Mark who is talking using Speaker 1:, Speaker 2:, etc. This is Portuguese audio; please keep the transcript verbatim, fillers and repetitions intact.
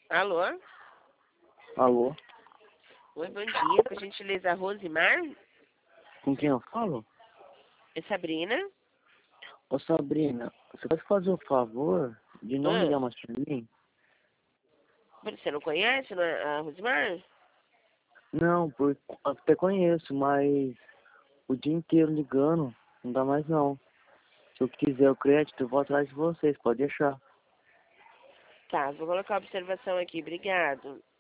Speaker 1: Alô?
Speaker 2: Alô?
Speaker 1: Oi, bom dia. Por gentileza, Rosimar?
Speaker 2: Com quem eu falo?
Speaker 1: É Sabrina?
Speaker 2: Ô Sabrina, você pode fazer o favor de não
Speaker 1: Ah,
Speaker 2: ligar mais pra mim?
Speaker 1: você não conhece não é, a Rosimar?
Speaker 2: Não, porque até conheço, mas o dia inteiro ligando, não dá mais não. Se eu quiser o crédito, eu vou atrás de vocês, pode deixar.
Speaker 1: Tá, vou colocar a observação aqui. Obrigado.